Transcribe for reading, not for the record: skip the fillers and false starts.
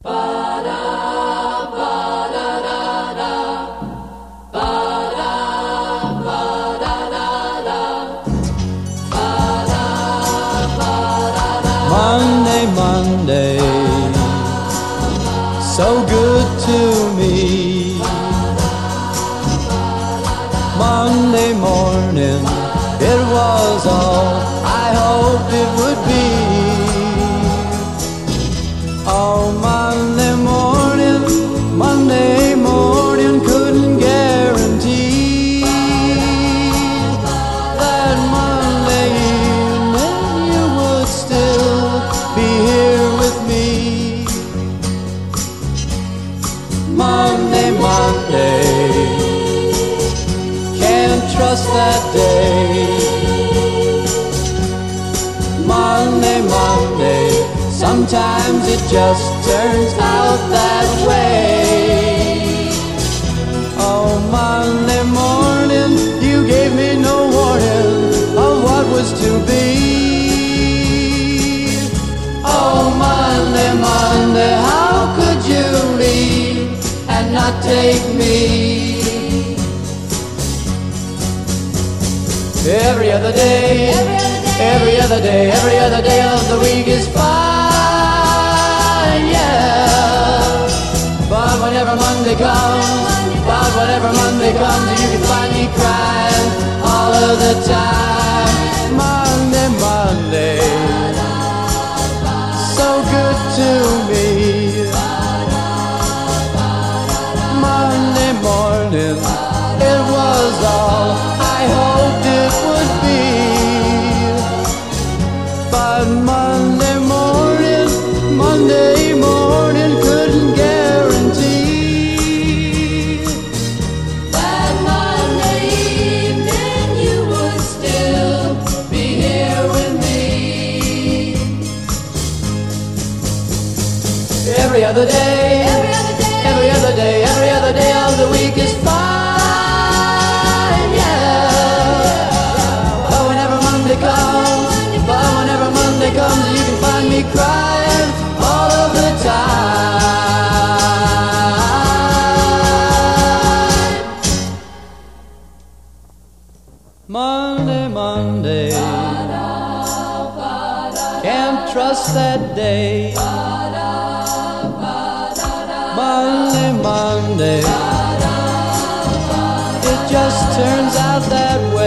Monday, Monday, so good to me. Monday morning, it was all I hoped it would be. Oh, Monday morning couldn't guarantee that Monday evening you would still be here with me. Monday, can't trust that day. Monday, sometimes it just turns out that way. Oh, Monday morning, you gave me no warning of what was to be. Oh, Monday, how could you leave and not take me? Every other day of the week is fine, yeah. But whenever Monday comes, you can find me crying all of the time. Monday, so good to me. Monday morning, it was all I hoped it would be. But Monday morning couldn't guarantee that Monday evening you would still be here with me. Every other day of the week is fine, yeah. But whenever Monday comes, you can find me crying all of the time. Monday, can't trust that day. Monday, it just turns out that way.